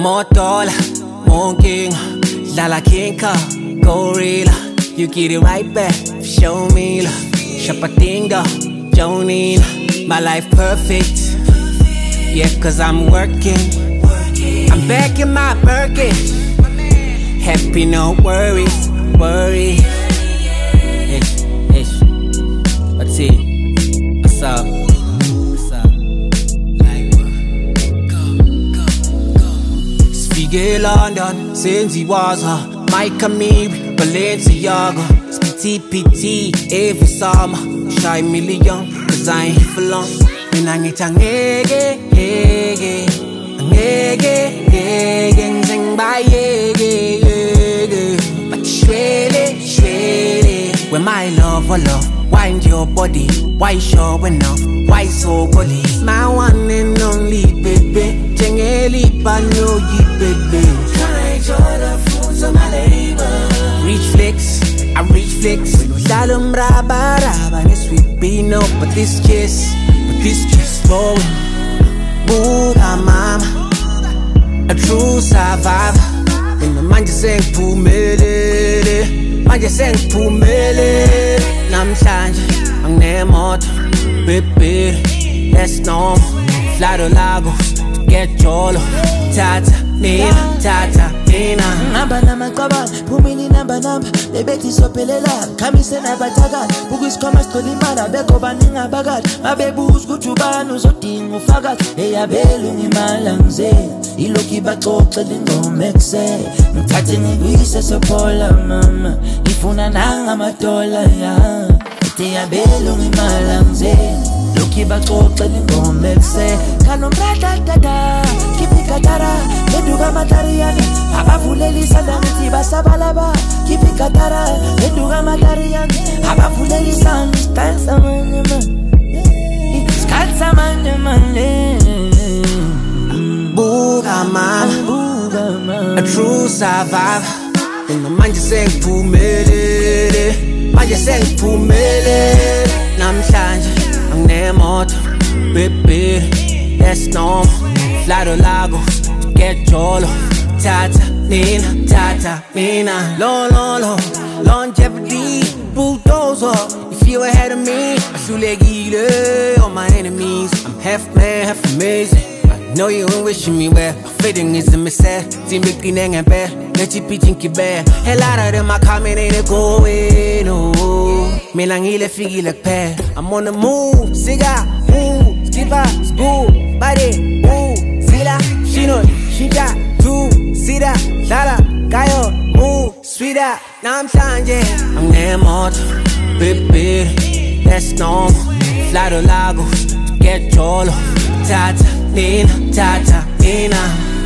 more dollar, more king, Lala King Car, Gorilla. You get it right back, show me love. Shapatinga, Jonina, my life perfect. Yeah, cause I'm working. I'm back in my Birkin. Happy, no worries, worry. Ish. What's it? What's up? Spigel London, Senzi Waza, Mike Amiri, Balenciaga, PT, every summer, shy million, cause I ain't here for long. And I need to ngege, sing by but shwele, when my love, wind your body, why sure enough, why so gully? My one and only baby, jengeli pa no ye baby. Try the fruits of my labor. I reach flex. Shalom raba, this sweet be no, but this kiss flowing. Booga mama, a true survivor. When the man just saying pumele, Nam chanje, ang nemot, baby, that's normal. Fly to Lagos, get jolo, tata, nina. Namba makaba, pumili namba, lebeti sopelela, kamise na bataga, bugis kama stoli mara, beko baninga bagat, mabebus kuchubano zoting ufagat, eya belu ni malangze, iloki batokta lingo mekse, mtate niguise sopola mama, ifuna nanga matola ya, eya belu ni malangze, loki batokta lingo mekse, kanombrata dada, kipi katara, eduga matariani, abafuleli sandaniti basabalaba, kipi katara, eduga matariani, abafuleli san, style samanyama, Booga mama, a true survivor. When the man just saying pumele, Nam chanje, ang nemot, baby, that's normal. Fly to Lagos, get jolo, tata, nina. Long, longevity, bulldozer. If you ahead of me, I shoot like either on my enemies. I'm half man, half amazing. I know you ain't wishing me well. My fitting is a mistake. Team big and bad. Let you be thinking bad. Hell out of them, I comment ain't going, no. Me lang ile figi like pair. I'm on the move, cigar, ooh, skipper, school, body, ooh, zila, shino, shija, two, sida, lala, kayo, ooh, sweeter. Now I'm changing, I'm nemot, baby, that's normal. Fly to Lagos, get jolo, tata, nina.